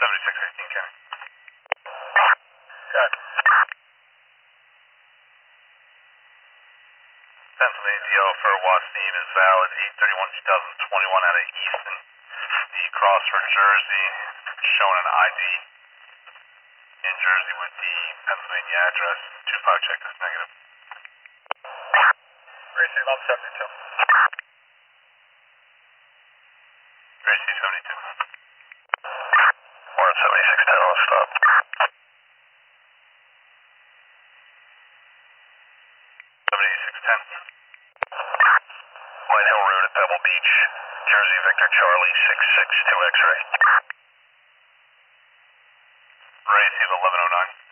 7616 Kenny. Got it. Pennsylvania DL for Wasim is valid 8/31/2021 out of Easton. The cross for Jersey showing an ID in Jersey with the Pennsylvania address. 25 check is negative. Gracie 1172. Gracie 72. We're at 7610, let's stop. 7610. White Hill Road at Pebble Beach, Jersey Victor Charlie 662 X-ray. Ray, see the 1109.